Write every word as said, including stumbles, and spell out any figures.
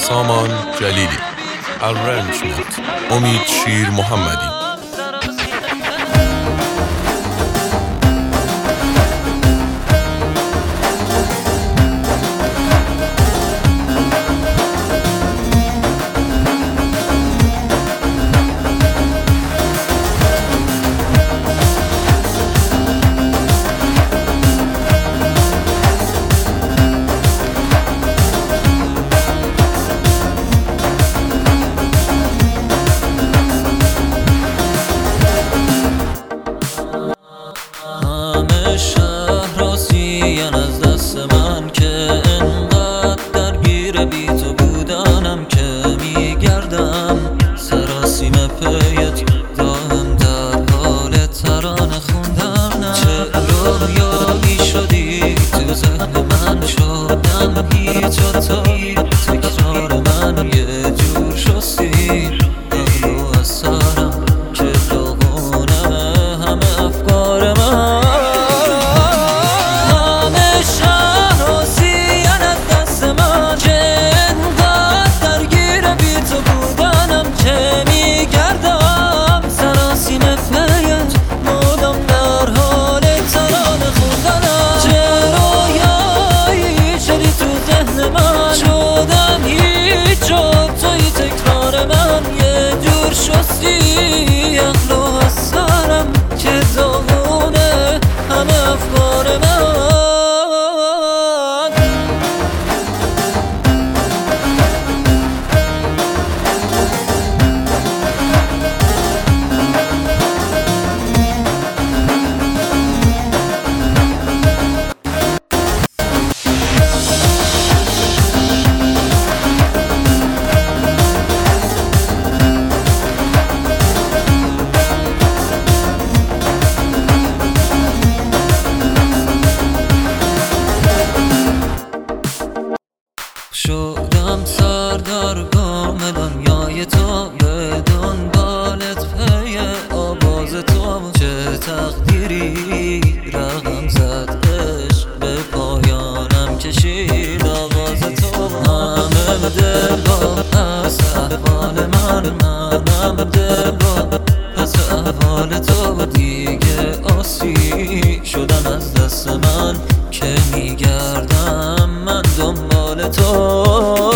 سامان جلیلی. Arrangement امید شیر محمدی. شهر راسیان از دست من که انقدر درگیر بی تو بودنم که میگردم سراسیم پیت دائم در حال ترانه خوندنم. چه رویایی شدی تو ذهن من شدم هیچ تایی تکرار من یه جور شستی اغلو از سرم که داغونه همه افکار من. شستی اخلو از سرم که داغونه همه افکار من. شدم سردرگم دنیای تو به دنبالت پی آواز تو. چه تقدیری رقم زد عشق به پایانم کشید آواز تو. همه دلم پس احوال من منم دلم پس احوال تو دیگه آسی شدن از دست من که میگردم من دنبال تو.